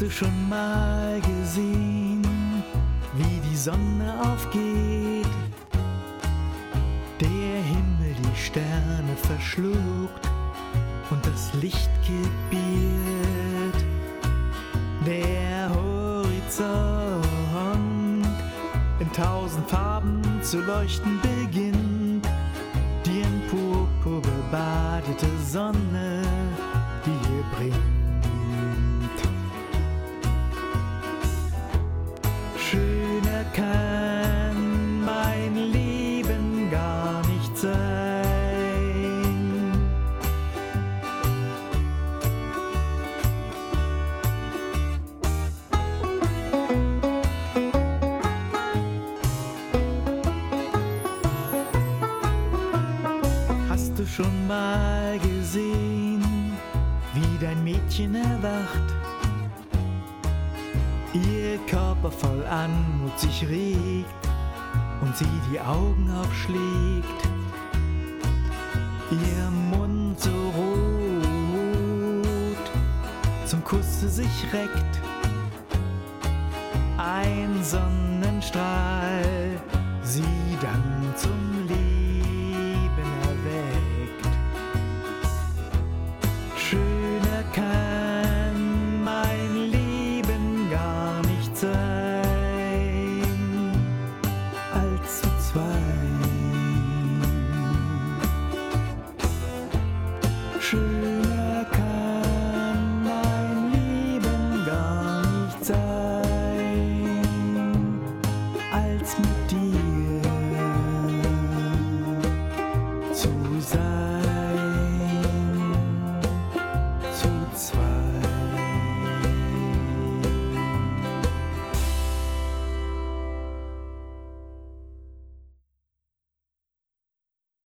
du schon mal gesehen, wie die Sonne aufgeht, der Himmel die Sterne verschluckt und das Licht gebiert, der Horizont in 1000 Farben zu leuchten beginnt, die in Purpur bebadete Sonne, die hier bringt. Schöner kann mein Leben gar nicht sein. Hast du schon mal gesehen, wie dein Mädchen erwacht, ihr Körper voll Anmut sich regt und sie die Augen aufschlägt, ihr Mund so rot zum Kusse sich reckt, ein Sonnenstrahl sie dann zum Leben erweckt. Schöner kann mein Leben gar nicht sein, als zu zweit. Schöner kann mein Leben gar nicht sein, als mit dir.